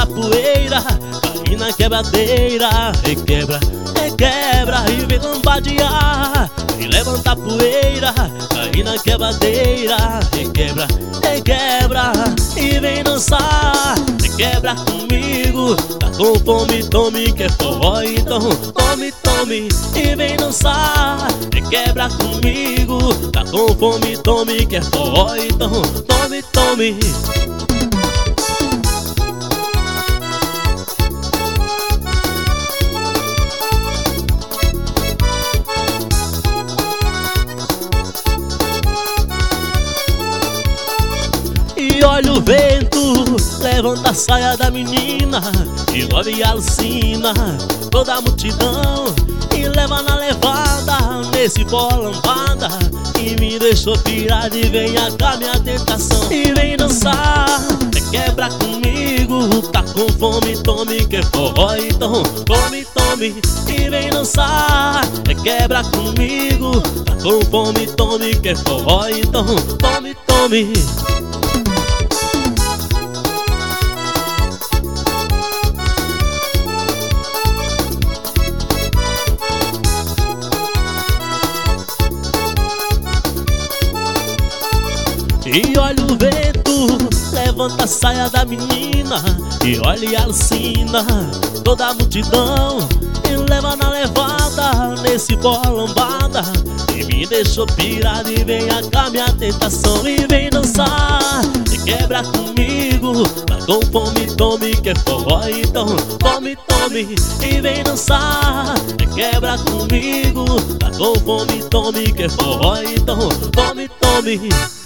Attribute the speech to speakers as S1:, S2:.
S1: levanta poeira, cai na quebradeira, requebra, requebra e vem lambadear. E levanta poeira, cai na quebradeira, requebra, requebra e vem dançar. Requebra comigo, tá com fome, tome, quer forró, então tome, tome e vem dançar. Requebra comigo, tá com fome, tome, quer forró, então tome, tome. E olha o vento, levanta a saia da menina e olha a alucina toda a multidão e leva na levada nesse forró lambada e me deixou pirado e vem cá minha tentação e vem dançar. Quebra comigo, tá com fome, tome, quer forró, então tome, tome e vem dançar. Quebra comigo, tá com fome, tome, quer forró, então tome, tome. E olha o vento, levanta a saia da menina e olha a alucina toda a multidão e leva na levada nesse forró lambada e me deixou pirado e vem cá minha tentação e vem dançar. E quebra comigo, tá com fome, tome, quer forró, então tome, tome e vem dançar. E quebra comigo, tá com fome, tome, quer forró, então tome, tome.